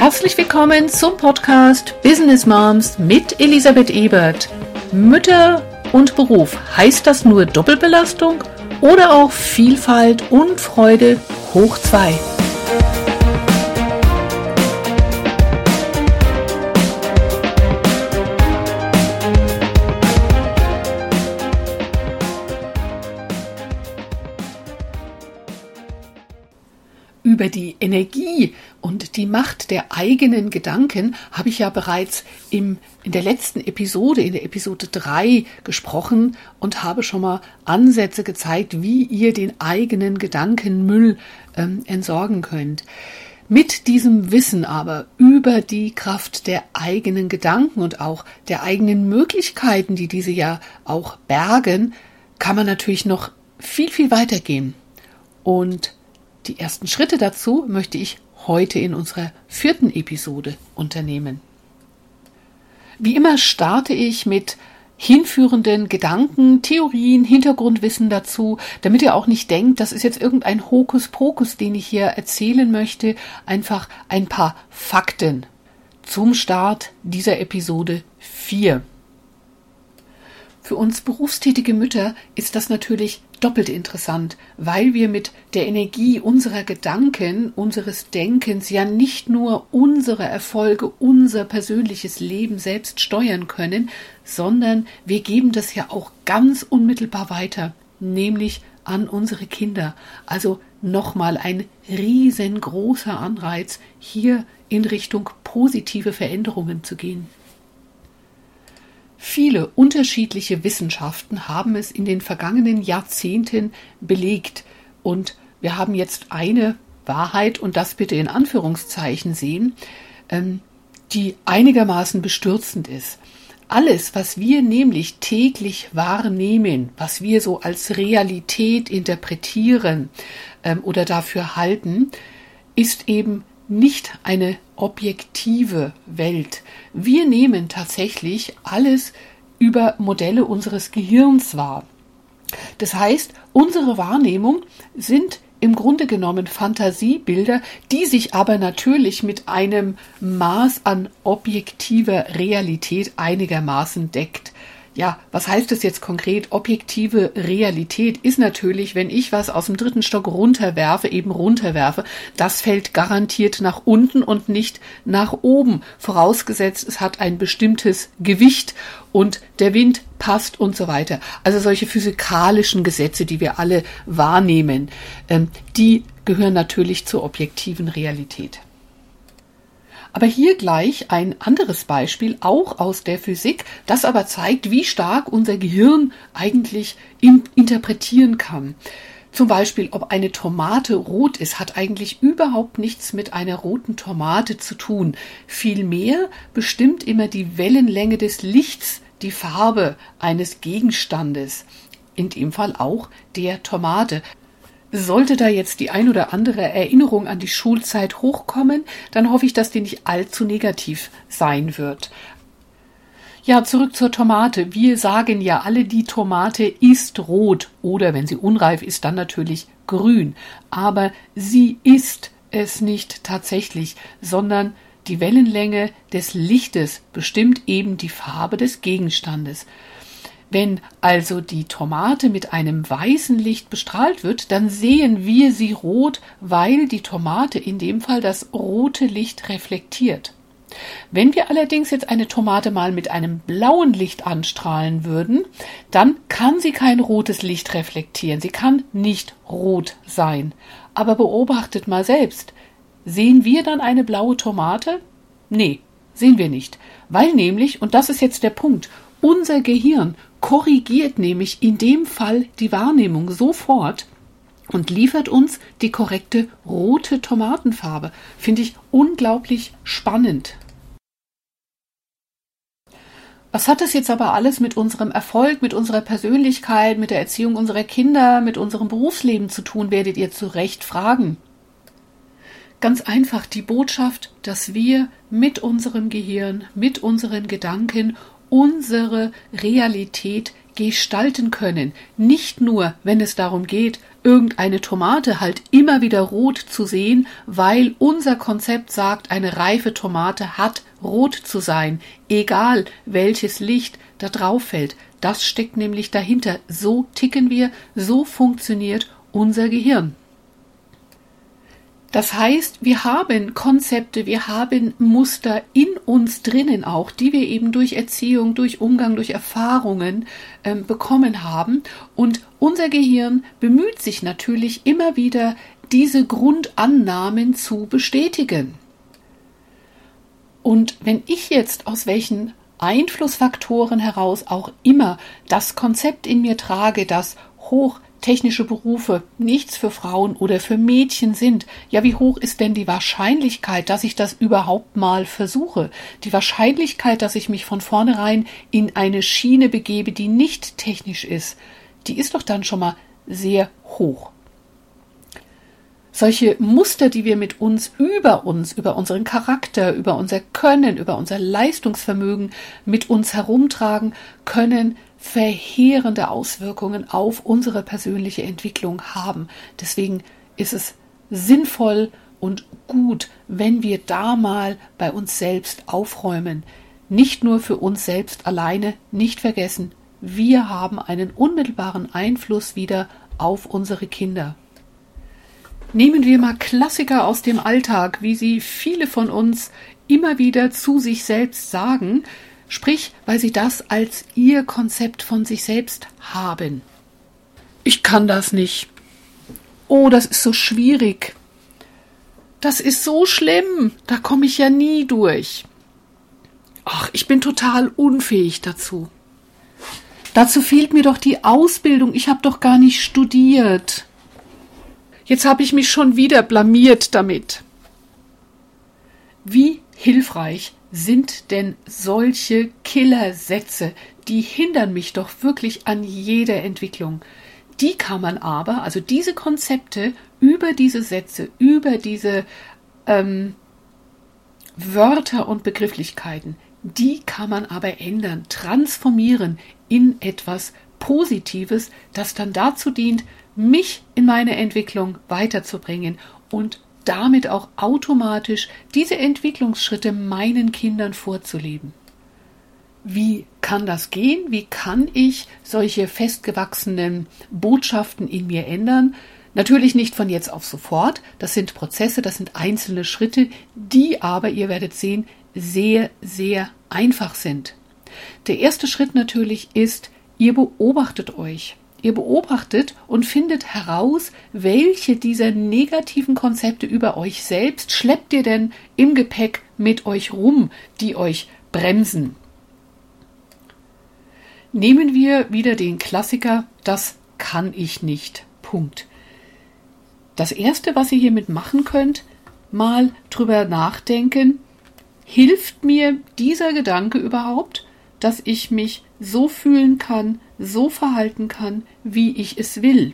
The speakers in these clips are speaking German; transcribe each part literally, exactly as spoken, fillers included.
Herzlich willkommen zum Podcast Business Moms mit Elisabeth Ebert. Mütter und Beruf, heißt das nur Doppelbelastung oder auch Vielfalt und Freude hoch zwei? Über die Energie und die Macht der eigenen Gedanken habe ich ja bereits im, in der letzten Episode, in der Episode drei gesprochen und habe schon mal Ansätze gezeigt, wie ihr den eigenen Gedankenmüll ähm, entsorgen könnt. Mit diesem Wissen aber über die Kraft der eigenen Gedanken und auch der eigenen Möglichkeiten, die diese ja auch bergen, kann man natürlich noch viel, viel weiter gehen. Und die ersten Schritte dazu möchte ich heute in unserer vierten Episode unternehmen. Wie immer starte ich mit hinführenden Gedanken, Theorien, Hintergrundwissen dazu, damit ihr auch nicht denkt, das ist jetzt irgendein Hokuspokus, den ich hier erzählen möchte, einfach ein paar Fakten zum Start dieser Episode vier. Für uns berufstätige Mütter ist das natürlich doppelt interessant, weil wir mit der Energie unserer Gedanken, unseres Denkens ja nicht nur unsere Erfolge, unser persönliches Leben selbst steuern können, sondern wir geben das ja auch ganz unmittelbar weiter, nämlich an unsere Kinder. Also nochmal ein riesengroßer Anreiz, hier in Richtung positive Veränderungen zu gehen. Viele unterschiedliche Wissenschaften haben es in den vergangenen Jahrzehnten belegt und wir haben jetzt eine Wahrheit, und das bitte in Anführungszeichen sehen, die einigermaßen bestürzend ist. Alles, was wir nämlich täglich wahrnehmen, was wir so als Realität interpretieren oder dafür halten, ist eben nicht eine objektive Welt. Wir nehmen tatsächlich alles über Modelle unseres Gehirns wahr. Das heißt, unsere Wahrnehmung sind im Grunde genommen Fantasiebilder, die sich aber natürlich mit einem Maß an objektiver Realität einigermaßen deckt. Ja, was heißt das jetzt konkret? Objektive Realität ist natürlich, wenn ich was aus dem dritten Stock runterwerfe, eben runterwerfe, das fällt garantiert nach unten und nicht nach oben. Vorausgesetzt, es hat ein bestimmtes Gewicht und der Wind passt und so weiter. Also solche physikalischen Gesetze, die wir alle wahrnehmen, ähm, die gehören natürlich zur objektiven Realität. Aber hier gleich ein anderes Beispiel, auch aus der Physik, das aber zeigt, wie stark unser Gehirn eigentlich in, interpretieren kann. Zum Beispiel, ob eine Tomate rot ist, hat eigentlich überhaupt nichts mit einer roten Tomate zu tun. Vielmehr bestimmt immer die Wellenlänge des Lichts die Farbe eines Gegenstandes, in dem Fall auch der Tomate. Sollte da jetzt die ein oder andere Erinnerung an die Schulzeit hochkommen, dann hoffe ich, dass die nicht allzu negativ sein wird. Ja, zurück zur Tomate. Wir sagen ja alle, die Tomate ist rot oder wenn sie unreif ist, dann natürlich grün. Aber sie ist es nicht tatsächlich, sondern die Wellenlänge des Lichtes bestimmt eben die Farbe des Gegenstandes. Wenn also die Tomate mit einem weißen Licht bestrahlt wird, dann sehen wir sie rot, weil die Tomate in dem Fall das rote Licht reflektiert. Wenn wir allerdings jetzt eine Tomate mal mit einem blauen Licht anstrahlen würden, dann kann sie kein rotes Licht reflektieren. Sie kann nicht rot sein. Aber beobachtet mal selbst. Sehen wir dann eine blaue Tomate? Nee, sehen wir nicht. Weil nämlich, und das ist jetzt der Punkt, unser Gehirn korrigiert nämlich in dem Fall die Wahrnehmung sofort und liefert uns die korrekte rote Tomatenfarbe. Finde ich unglaublich spannend. Was hat das jetzt aber alles mit unserem Erfolg, mit unserer Persönlichkeit, mit der Erziehung unserer Kinder, mit unserem Berufsleben zu tun, werdet ihr zu Recht fragen. Ganz einfach die Botschaft, dass wir mit unserem Gehirn, mit unseren Gedanken unsere Realität gestalten können. Nicht nur, wenn es darum geht, irgendeine Tomate halt immer wieder rot zu sehen, weil unser Konzept sagt, eine reife Tomate hat rot zu sein, egal welches Licht da drauf fällt. Das steckt nämlich dahinter. So ticken wir, so funktioniert unser Gehirn. Das heißt, wir haben Konzepte, wir haben Muster in uns drinnen auch, die wir eben durch Erziehung, durch Umgang, durch Erfahrungen äh, bekommen haben. Und unser Gehirn bemüht sich natürlich immer wieder, diese Grundannahmen zu bestätigen. Und wenn ich jetzt aus welchen Einflussfaktoren heraus auch immer das Konzept in mir trage, dass hochtechnische Berufe nichts für Frauen oder für Mädchen sind, ja, wie hoch ist denn die Wahrscheinlichkeit, dass ich das überhaupt mal versuche? Die Wahrscheinlichkeit, dass ich mich von vornherein in eine Schiene begebe, die nicht technisch ist, die ist doch dann schon mal sehr hoch. Solche Muster, die wir mit uns über uns, über unseren Charakter, über unser Können, über unser Leistungsvermögen mit uns herumtragen, können verheerende Auswirkungen auf unsere persönliche Entwicklung haben. Deswegen ist es sinnvoll und gut, wenn wir da mal bei uns selbst aufräumen. Nicht nur für uns selbst alleine, nicht vergessen, wir haben einen unmittelbaren Einfluss wieder auf unsere Kinder. Nehmen wir mal Klassiker aus dem Alltag, wie sie viele von uns immer wieder zu sich selbst sagen, sprich, weil sie das als ihr Konzept von sich selbst haben. Ich kann das nicht. Oh, das ist so schwierig. Das ist so schlimm. Da komme ich ja nie durch. Ach, ich bin total unfähig dazu. Dazu fehlt mir doch die Ausbildung. Ich habe doch gar nicht studiert. Jetzt habe ich mich schon wieder blamiert damit. Wie hilfreich sind denn solche Killersätze? Die hindern mich doch wirklich an jeder Entwicklung. Die kann man aber, also diese Konzepte über diese Sätze, über diese ähm, Wörter und Begrifflichkeiten, die kann man aber ändern, transformieren in etwas Positives, das dann dazu dient, mich in meine Entwicklung weiterzubringen und damit auch automatisch diese Entwicklungsschritte meinen Kindern vorzuleben. Wie kann das gehen? Wie kann ich solche festgewachsenen Botschaften in mir ändern? Natürlich nicht von jetzt auf sofort. Das sind Prozesse, das sind einzelne Schritte, die aber, ihr werdet sehen, sehr, sehr einfach sind. Der erste Schritt natürlich ist, ihr beobachtet euch. Ihr beobachtet und findet heraus, welche dieser negativen Konzepte über euch selbst schleppt ihr denn im Gepäck mit euch rum, die euch bremsen. Nehmen wir wieder den Klassiker, das kann ich nicht. Punkt. Das Erste, was ihr hiermit machen könnt, mal drüber nachdenken, hilft mir dieser Gedanke überhaupt, dass ich mich so fühlen kann, so verhalten kann, wie ich es will?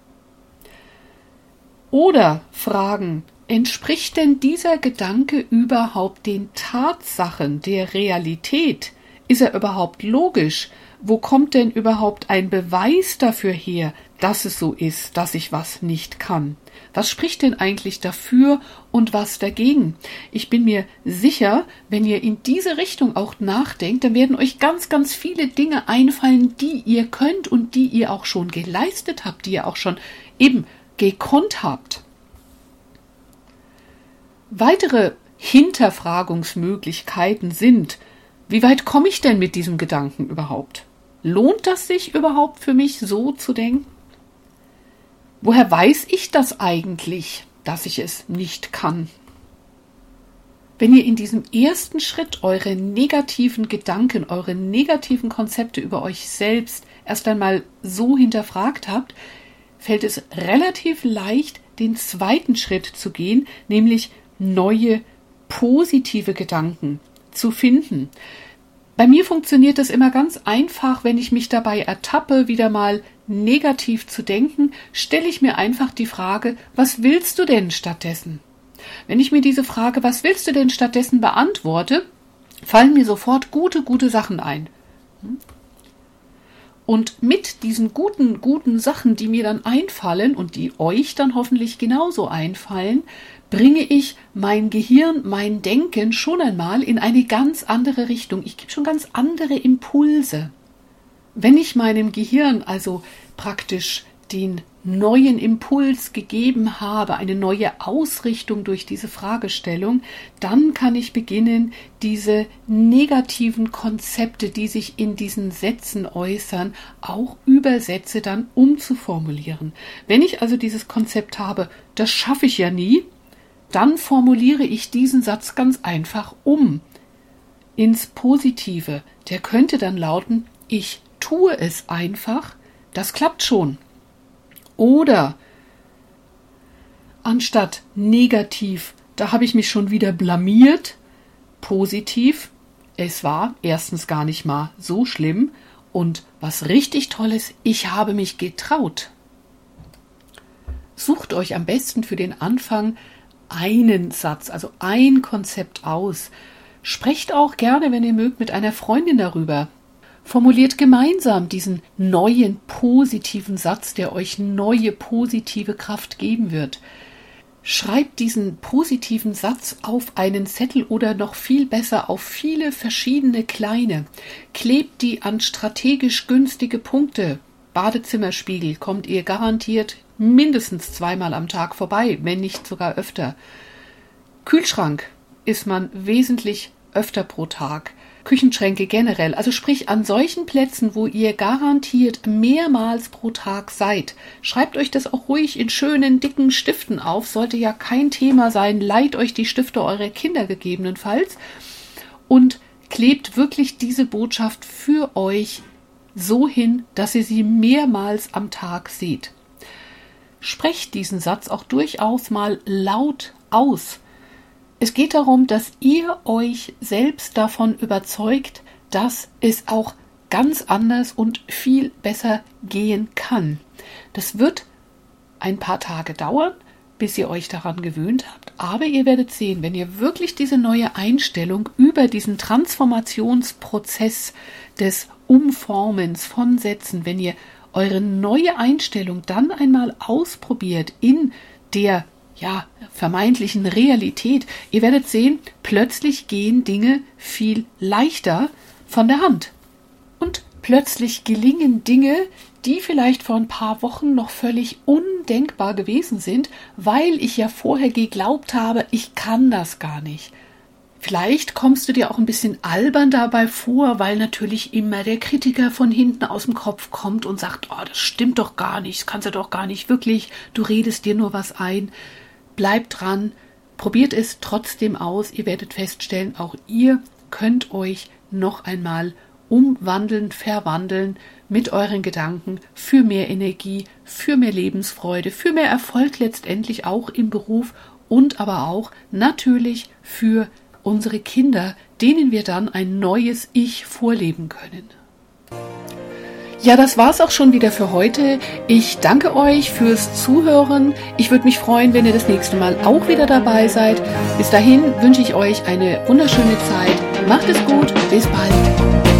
Oder fragen, entspricht denn dieser Gedanke überhaupt den Tatsachen der Realität? Ist er überhaupt logisch? Wo kommt denn überhaupt ein Beweis dafür her, dass es so ist, dass ich was nicht kann? Was spricht denn eigentlich dafür und was dagegen? Ich bin mir sicher, wenn ihr in diese Richtung auch nachdenkt, dann werden euch ganz, ganz viele Dinge einfallen, die ihr könnt und die ihr auch schon geleistet habt, die ihr auch schon eben gekonnt habt. Weitere Hinterfragungsmöglichkeiten sind, wie weit komme ich denn mit diesem Gedanken überhaupt? Lohnt das sich überhaupt für mich, so zu denken? Woher weiß ich das eigentlich, dass ich es nicht kann? Wenn ihr in diesem ersten Schritt eure negativen Gedanken, eure negativen Konzepte über euch selbst erst einmal so hinterfragt habt, fällt es relativ leicht, den zweiten Schritt zu gehen, nämlich neue positive Gedanken zu finden. Bei mir funktioniert das immer ganz einfach, wenn ich mich dabei ertappe, wieder mal negativ zu denken, stelle ich mir einfach die Frage, was willst du denn stattdessen? Wenn ich mir diese Frage, was willst du denn stattdessen beantworte, fallen mir sofort gute, gute Sachen ein. Und mit diesen guten, guten Sachen, die mir dann einfallen und die euch dann hoffentlich genauso einfallen, bringe ich mein Gehirn, mein Denken schon einmal in eine ganz andere Richtung. Ich gebe schon ganz andere Impulse. Wenn ich meinem Gehirn also praktisch den neuen Impuls gegeben habe, eine neue Ausrichtung durch diese Fragestellung, dann kann ich beginnen, diese negativen Konzepte, die sich in diesen Sätzen äußern, auch über Sätze dann umzuformulieren. Wenn ich also dieses Konzept habe, das schaffe ich ja nie, dann formuliere ich diesen Satz ganz einfach um ins Positive. Der könnte dann lauten, ich tue es einfach, das klappt schon. Oder anstatt negativ, da habe ich mich schon wieder blamiert, positiv, es war erstens gar nicht mal so schlimm und was richtig Tolles, ich habe mich getraut. Sucht euch am besten für den Anfang einen Satz, also ein Konzept aus. Sprecht auch gerne, wenn ihr mögt, mit einer Freundin darüber. Formuliert gemeinsam diesen neuen positiven Satz, der euch neue positive Kraft geben wird. Schreibt diesen positiven Satz auf einen Zettel oder noch viel besser auf viele verschiedene kleine. Klebt die an strategisch günstige Punkte. Badezimmerspiegel kommt ihr garantiert mindestens zweimal am Tag vorbei, wenn nicht sogar öfter. Kühlschrank ist man wesentlich öfter pro Tag. Küchenschränke generell, also sprich an solchen Plätzen, wo ihr garantiert mehrmals pro Tag seid. Schreibt euch das auch ruhig in schönen, dicken Stiften auf, sollte ja kein Thema sein, leiht euch die Stifte eurer Kinder gegebenenfalls und klebt wirklich diese Botschaft für euch so hin, dass ihr sie mehrmals am Tag seht. Sprecht diesen Satz auch durchaus mal laut aus. Es geht darum, dass ihr euch selbst davon überzeugt, dass es auch ganz anders und viel besser gehen kann. Das wird ein paar Tage dauern, bis ihr euch daran gewöhnt habt, aber ihr werdet sehen, wenn ihr wirklich diese neue Einstellung über diesen Transformationsprozess des Umformens von Sätzen, wenn ihr eure neue Einstellung dann einmal ausprobiert in der ja, vermeintlichen Realität, ihr werdet sehen, plötzlich gehen Dinge viel leichter von der Hand. Und plötzlich gelingen Dinge, die vielleicht vor ein paar Wochen noch völlig undenkbar gewesen sind, weil ich ja vorher geglaubt habe, ich kann das gar nicht. Vielleicht kommst du dir auch ein bisschen albern dabei vor, weil natürlich immer der Kritiker von hinten aus dem Kopf kommt und sagt, oh, das stimmt doch gar nicht, das kannst du doch gar nicht wirklich, du redest dir nur was ein. Bleibt dran, probiert es trotzdem aus, ihr werdet feststellen, auch ihr könnt euch noch einmal umwandeln, verwandeln mit euren Gedanken für mehr Energie, für mehr Lebensfreude, für mehr Erfolg letztendlich auch im Beruf und aber auch natürlich für unsere Kinder, denen wir dann ein neues Ich vorleben können. Ja, das war's auch schon wieder für heute. Ich danke euch fürs Zuhören. Ich würde mich freuen, wenn ihr das nächste Mal auch wieder dabei seid. Bis dahin wünsche ich euch eine wunderschöne Zeit. Macht es gut. Bis bald.